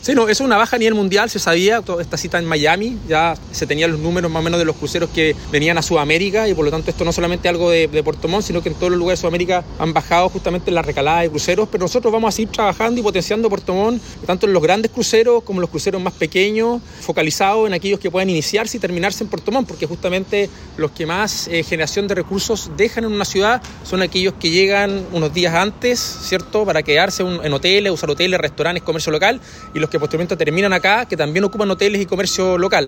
Sí, no, eso es una baja a nivel mundial, se sabía, toda esta cita en Miami, ya se tenían los números más o menos de los cruceros que venían a Sudamérica y por lo tanto esto no solamente algo de Puerto Montt, sino que en todos los lugares de Sudamérica han bajado justamente la recalada de cruceros, pero nosotros vamos a seguir trabajando y potenciando Puerto Montt, tanto en los grandes cruceros como en los cruceros más pequeños, focalizados en aquellos que puedan iniciarse y terminarse en Puerto Montt, porque justamente los que más generación de recursos dejan en una ciudad son aquellos que llegan unos días antes, ¿cierto?, para quedarse en hoteles, usar hoteles, restaurantes, comercio local, y los que posteriormente terminan acá, que también ocupan hoteles y comercio local.